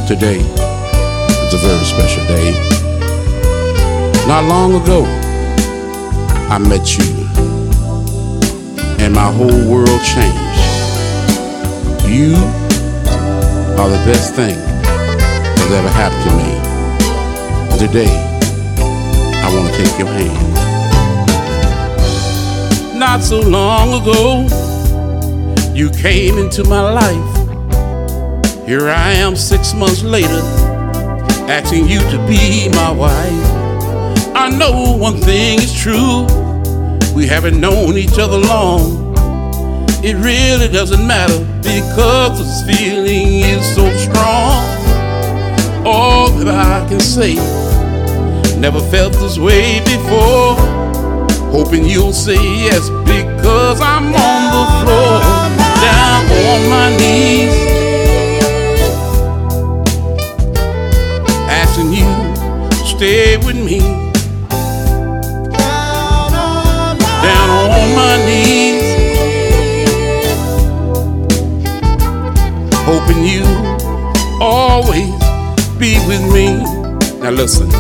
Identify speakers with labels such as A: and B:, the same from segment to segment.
A: Today is a very special day. Not long ago, I met you, and my whole world changed. You are the best thing that's ever happened to me. Today, I want to take your hand. Not so long ago, you came into my life. Here I am 6 months later, asking you to be my wife. I know one thing is true, we haven't known each other long. It really doesn't matter because this feeling is so strong. All that I can say, never felt this way before. Hoping you'll say yes because I'm on the floor, down on my knees, asking you to stay with me. Down on my knees, hoping you always be with me. Now listen.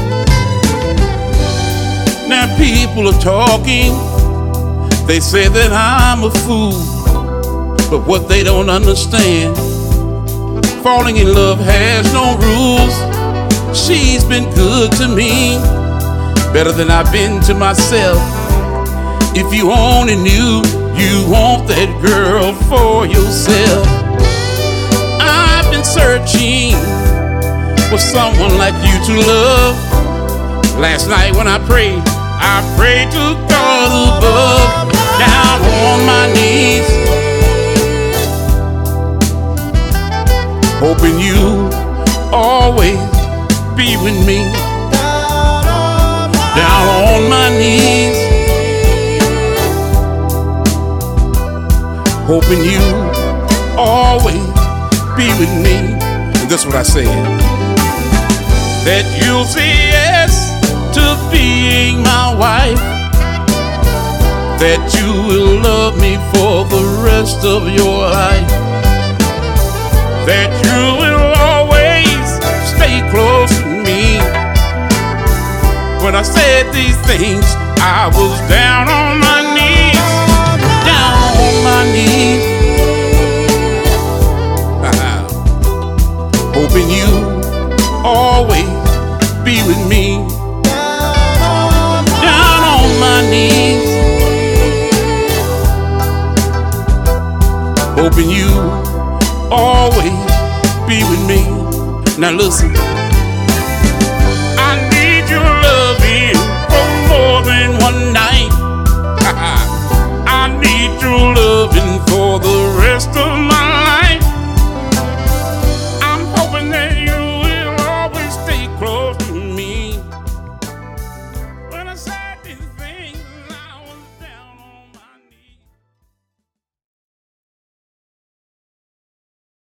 A: Now people are talking, they say that I'm a fool, but what they don't understand, falling in love has no rules. She's been good to me, better than I've been to myself. If you only knew, you want that girl for yourself. I've been searching for someone like you to love. Last night when I prayed to God above, down on my knees, hoping you always be with me. Down on my knees, hoping you always be with me. And that's what I said, that you'll say yes to being my wife, that you will love me for the rest of your life, that you will always stay close to me. When I said these things, I was down on my knees, down on my knees, hoping you always be with me. Down on my knees, hoping you always be with me. Now listen.